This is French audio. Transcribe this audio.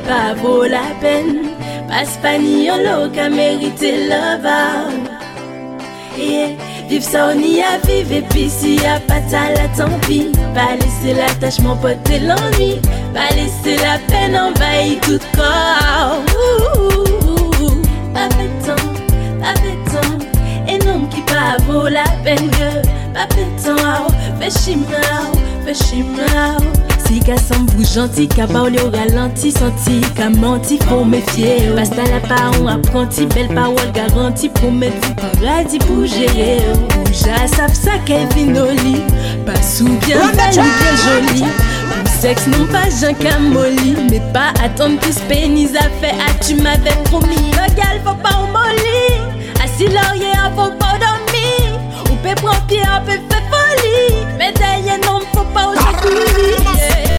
pas vaut la peine. Passe pas ni en l'eau qu'à mériter love. Et vive ça on y a vivre. Et puis s'il y a pas de ça là tant pis. Pas laisser l'attachement porter l'ennui. Pas laisser la peine envahir tout corps. Pas pétant. Et non qui pas vaut la peine que. Pas pétant. Fais chimao. Si qu'à semble gentil, qu'à parler au ralenti, senti, qu'à menti, faut méfier. Basta la part, on apprenti, belle parole garantie pour mettre vous paradis pour gérer. Ouja, savent ça Kevin Oli, pas sous bien belle ou bien jolie. Pour sexe, non pas Jean Camoli, mais pas attendre plus pénis à faire. Ah, tu m'avais promis, regarde, faut pas au molly. Assis laurier, faut pas dormir. Ou peut prendre pied, on peut faire folie. Mais d'ailleurs, non, faut pas aujourd'hui.